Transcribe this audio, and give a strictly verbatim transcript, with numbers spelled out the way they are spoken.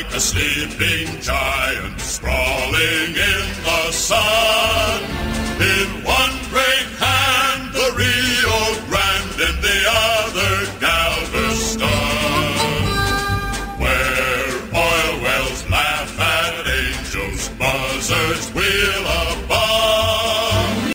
like a sleeping giant sprawling in the sun. In one